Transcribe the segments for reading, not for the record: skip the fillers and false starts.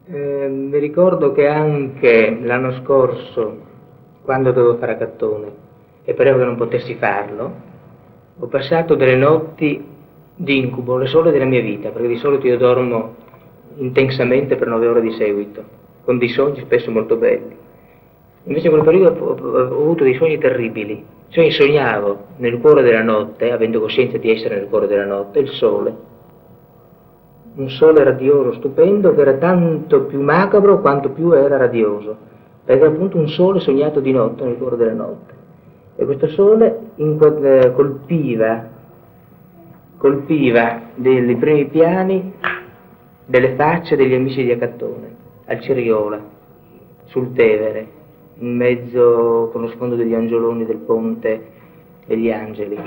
Mi ricordo che anche l'anno scorso, quando dovevo fare a Cattone, e pareva che non potessi farlo, ho passato delle notti di incubo, le sole della mia vita, perché di solito io dormo intensamente per 9 ore di seguito, con dei sogni spesso molto belli. Invece in quel periodo ho avuto dei sogni terribili. Cioè sognavo nel cuore della notte, avendo coscienza di essere nel cuore della notte, il sole. Un sole radioso, stupendo, che era tanto più macabro quanto più era radioso, perché era appunto un sole sognato di notte nel cuore della notte. E questo sole colpiva dei primi piani delle facce degli amici di Acattone, al Ciriola, sul Tevere, in mezzo con lo sfondo degli angioloni del ponte degli Angeli.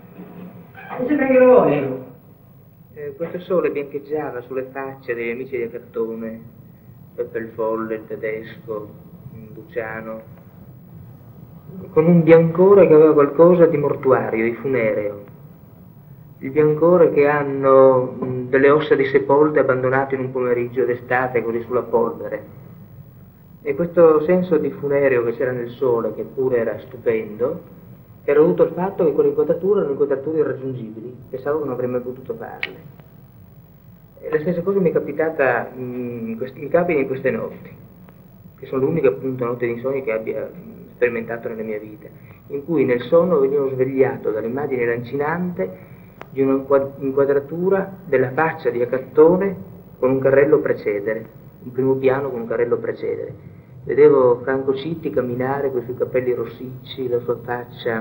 Questo sole biancheggiava sulle facce degli amici di Acattone, Peppe il Folle, il tedesco, Luciano, con un biancore che aveva qualcosa di mortuario, di funereo. Il biancore che hanno delle ossa di sepolte abbandonate in un pomeriggio d'estate così sulla polvere. E questo senso di funereo che c'era nel sole, che pure era stupendo, era dovuto al fatto che quelle inquadrature erano inquadrature irraggiungibili, pensavo che non avrei mai potuto farle. E la stessa cosa mi è capitata in Capri in queste notti, che sono l'unica appunto notte di insonnia che abbia sperimentato nella mia vita, in cui nel sonno venivo svegliato dall'immagine lancinante di un'inquadratura della faccia di Acattone con un carrello precedere, un primo piano con un carrello precedere. Vedevo Franco Citti camminare con i suoi capelli rossicci, la sua faccia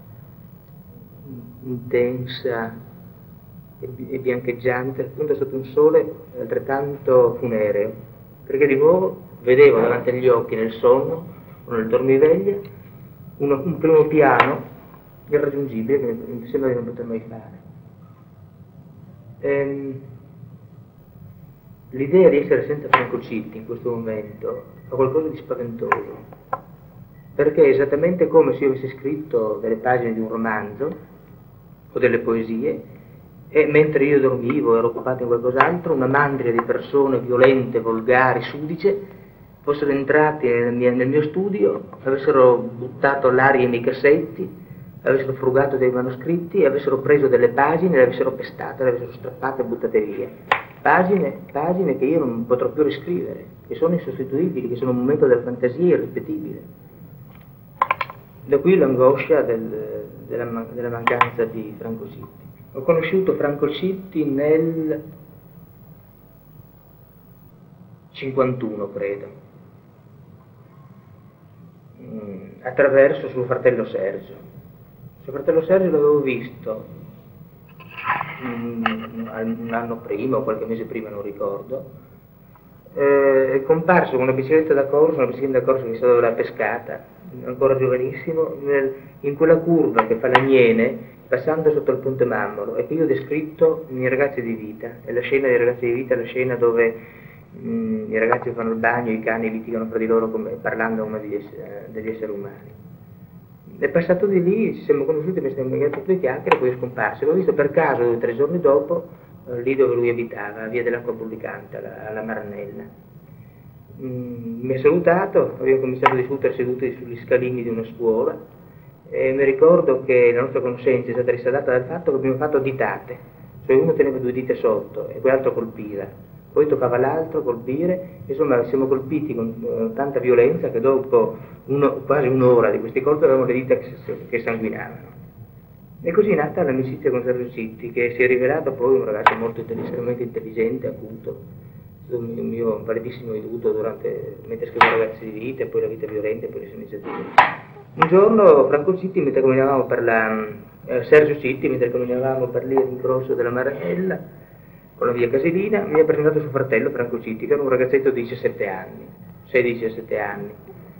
intensa e biancheggiante, appunto sotto un sole altrettanto funereo, perché di nuovo vedevo davanti agli occhi nel sonno o nel dormiveglia un primo piano irraggiungibile che mi sembra di non poter mai fare. L'idea di essere senza Franco Citti in questo momento ha qualcosa di spaventoso, perché è esattamente come se io avessi scritto delle pagine di un romanzo o delle poesie e mentre io dormivo, ero occupato in qualcos'altro, una mandria di persone violente, volgari, sudice, fossero entrati nel mio studio, avessero buttato all'aria i miei cassetti, avessero frugato dei manoscritti e avessero preso delle pagine, le avessero pestate, le avessero strappate e buttate via. Pagine che io non potrò più riscrivere, che sono insostituibili, che sono un momento della fantasia irripetibile. Da qui l'angoscia della mancanza di Franco Citti. Ho conosciuto Franco Citti nel 51, credo, attraverso suo fratello Sergio. Suo fratello Sergio l'avevo visto un anno prima o qualche mese prima, non ricordo, è comparso con una bicicletta da corso che stava dove l'ha pescata, ancora giovanissimo, in quella curva che fa l'Aniene, passando sotto il ponte Mammolo, e che io ho descritto in I ragazzi di vita. E la scena dei ragazzi di vita è la scena dove i ragazzi fanno il bagno, i cani litigano fra di loro parlando come degli esseri umani. È passato di lì, ci siamo conosciuti, mi siamo legato due chiacchiere, poi è scomparso. L'ho visto per caso 2 o 3 giorni dopo, lì dove lui abitava, via dell'Acqua Bullicante, alla Maranella. Mi ha salutato, abbiamo cominciato a discutere seduti sugli scalini di una scuola, e mi ricordo che la nostra conoscenza è stata risaldata dal fatto che abbiamo fatto ditate, cioè uno teneva 2 dita sotto e quell'altro colpiva, poi toccava l'altro colpire, insomma siamo colpiti con tanta violenza che dopo quasi un'ora di questi colpi avevamo le dita che sanguinavano. E così è nata l'amicizia con Sergio Citti, che si è rivelato poi un ragazzo molto estremamente intelligente, acuto, un mio validissimo aiuto mentre scrivevo Ragazzi di vita, e poi La vita violenta, e poi le sue iniziative. Un giorno Franco Citti, mentre camminavamo Sergio Citti, mentre camminavamo per lì all'incrocio della Maranella, con la via Casilina, mi ha presentato suo fratello Franco Citti, che era un ragazzetto di 17 anni, 16-17 anni,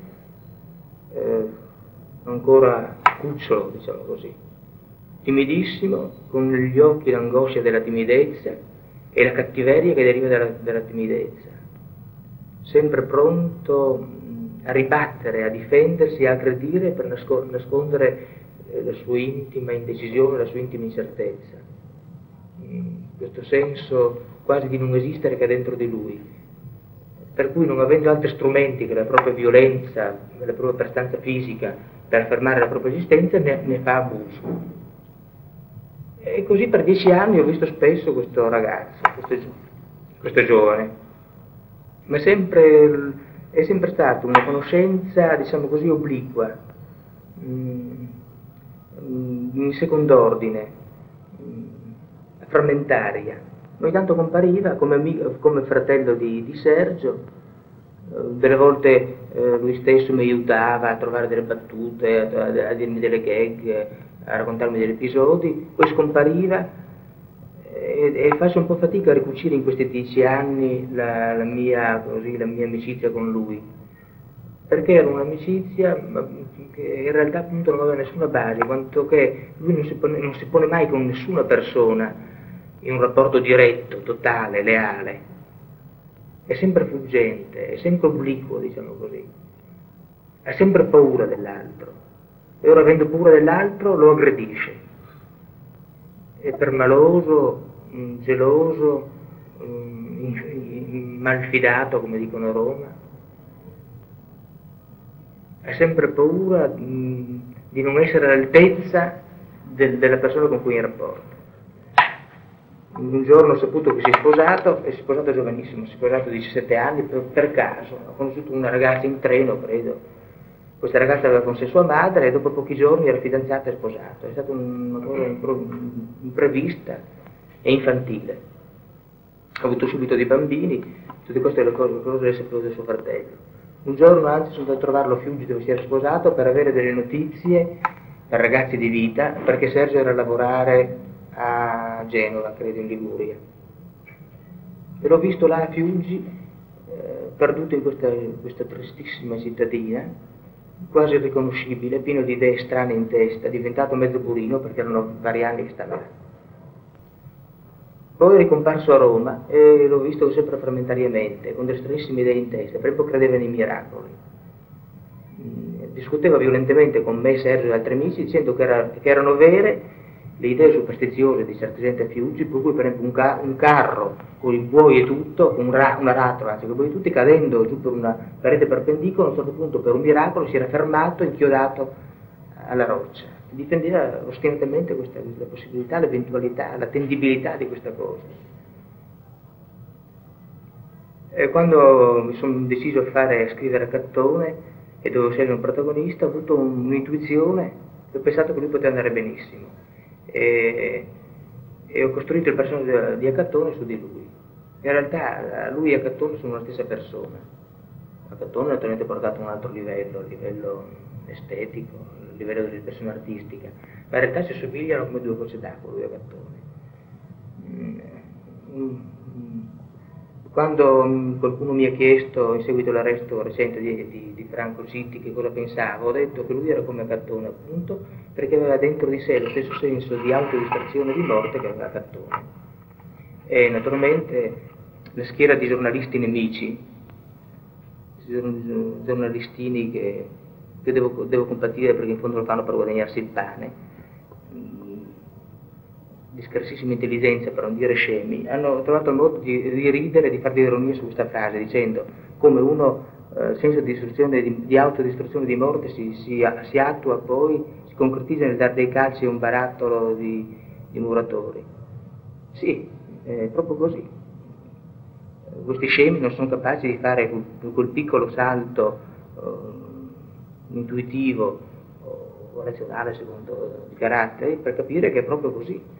ancora cucciolo, diciamo così, timidissimo, con negli occhi l'angoscia della timidezza e la cattiveria che deriva dalla timidezza, sempre pronto a ribattere, a difendersi, a aggredire per nascondere la sua intima indecisione, la sua intima incertezza. Questo senso quasi di non esistere che è dentro di lui. per cui non avendo altri strumenti che la propria violenza, la propria prestanza fisica per affermare la propria esistenza, ne fa abuso. E così per 10 anni ho visto spesso questo ragazzo, questo giovane, ma è sempre stata una conoscenza, diciamo così, obliqua, in second'ordine, frammentaria. Ogni tanto compariva come fratello di Sergio, delle volte lui stesso mi aiutava a trovare delle battute, a dirmi delle gag, a raccontarmi degli episodi, poi scompariva e faccio un po' fatica a ricucire in questi 10 anni la mia amicizia con lui, perché era un'amicizia che in realtà appunto non aveva nessuna base, quanto che lui non si pone mai con nessuna persona in un rapporto diretto, totale, leale, è sempre fuggente, è sempre obliquo, diciamo così, ha sempre paura dell'altro, e ora avendo paura dell'altro lo aggredisce, è permaloso, geloso, malfidato, come dicono a Roma, ha sempre paura di non essere all'altezza della persona con cui è in rapporto. Un giorno ho saputo che si è sposato giovanissimo, si è sposato a 17 anni per caso, ho conosciuto una ragazza in treno, credo. Questa ragazza aveva con sé sua madre e dopo pochi giorni era fidanzata e sposato. È stata una cosa imprevista e infantile. Ha avuto subito dei bambini, tutte queste le cose le sapevo del suo fratello. Un giorno anzi sono andato a trovarlo a Fiuggi dove si era sposato per avere delle notizie per ragazzi di vita, perché Sergio era a lavorare a Genova, credo in Liguria, e l'ho visto là a Fiuggi, perduto in questa tristissima cittadina, quasi irriconoscibile, pieno di idee strane in testa, diventato mezzo burino perché erano vari anni che stava là. Poi è ricomparso a Roma e l'ho visto sempre frammentariamente, con delle stranissime idee in testa, per esempio credeva nei miracoli. Discuteva violentemente con me, Sergio e altri amici, dicendo che erano vere le idee superstiziose di certa gente a Fiuggi, per cui per esempio un carro con i buoi e tutto, con una ratola, anzi con i buoi e tutti, cadendo giù per una parete perpendicola, a un certo punto per un miracolo si era fermato, inchiodato alla roccia. Difendeva ostinatamente questa possibilità, l'eventualità, l'attendibilità di questa cosa. E quando mi sono deciso a scrivere a Cattone e dovevo essere un protagonista, ho avuto un'intuizione e ho pensato che lui poteva andare benissimo. E ho costruito il personaggio di Acattone su di lui. In realtà lui e Acattone sono la stessa persona. Acattone naturalmente portato a un altro livello, a livello estetico, a livello dell'espressione artistica, ma in realtà si somigliano come due gocce d'acqua, lui e Acattone. Quando qualcuno mi ha chiesto, in seguito all'arresto recente di Franco Zitti, che cosa pensavo, ho detto che lui era come Acattone, appunto, perché aveva dentro di sé lo stesso senso di autodistrazione e di morte che aveva Acattone. E naturalmente la schiera di giornalisti nemici, giornalistini che devo compatire perché in fondo lo fanno per guadagnarsi il pane, di scarsissima intelligenza, per non dire scemi, hanno trovato il modo di ridere e di fare ironia su questa frase, dicendo come uno senso di autodistruzione, di morte si attua poi, si concretizza nel dare dei calci a un barattolo di muratori. Sì, è proprio così. Questi scemi non sono capaci di fare quel piccolo salto intuitivo o razionale, secondo i caratteri, per capire che è proprio così.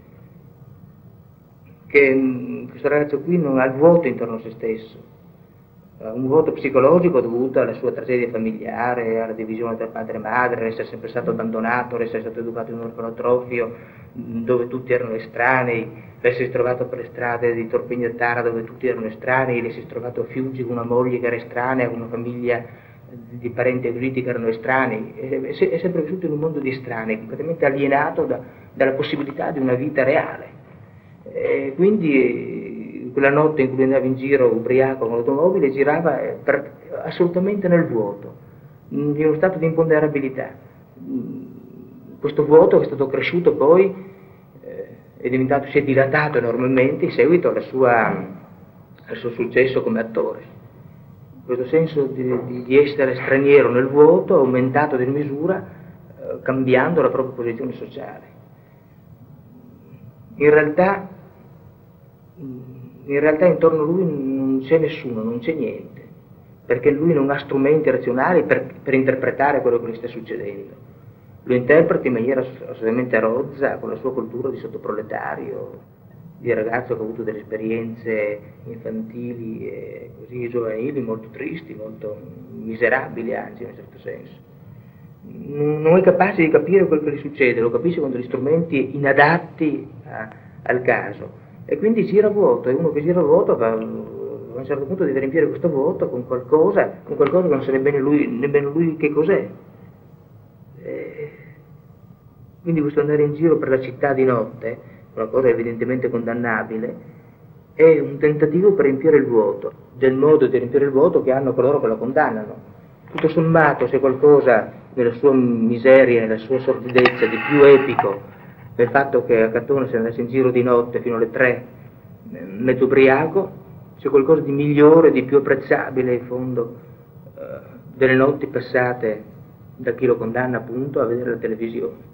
Che questo ragazzo qui non ha il vuoto intorno a se stesso, un vuoto psicologico dovuto alla sua tragedia familiare, alla divisione tra padre e madre, all'essere sempre stato abbandonato, all'essere stato educato in un orfanotrofio dove tutti erano estranei, l'essersi trovato per le strade di Torpegno e Tara dove tutti erano estranei, l'essersi trovato a Fiuggi con una moglie che era estranea, con una famiglia di parenti aggriti che erano estranei, è sempre vissuto in un mondo di estranei, completamente alienato dalla possibilità di una vita reale. E quindi quella notte in cui andava in giro ubriaco con l'automobile girava assolutamente nel vuoto, in uno stato di imponderabilità. Questo vuoto che è stato cresciuto poi si è dilatato enormemente in seguito al suo successo come attore. questo senso di essere straniero nel vuoto, aumentato di misura, cambiando la propria posizione sociale. In realtà intorno a lui non c'è nessuno, non c'è niente, perché lui non ha strumenti razionali per interpretare quello che gli sta succedendo. Lo interpreta in maniera assolutamente rozza, con la sua cultura di sottoproletario, di ragazzo che ha avuto delle esperienze infantili e così giovanili molto tristi, molto miserabili anzi in un certo senso. Non è capace di capire quello che gli succede, lo capisce con degli strumenti inadatti al caso e quindi gira vuoto, e uno che gira vuoto a un certo punto deve riempire questo vuoto con qualcosa che non sa nemmeno lui che cos'è. Quindi questo andare in giro per la città di notte, una cosa evidentemente condannabile, è un tentativo per riempire il vuoto, del modo di riempire il vuoto che hanno coloro che lo condannano. Tutto sommato c'è qualcosa nella sua miseria, nella sua sordidezza di più epico, nel fatto che a Catone se andasse in giro di notte fino alle 3, mezzo ubriaco, c'è qualcosa di migliore, di più apprezzabile in fondo delle notti passate da chi lo condanna appunto a vedere la televisione.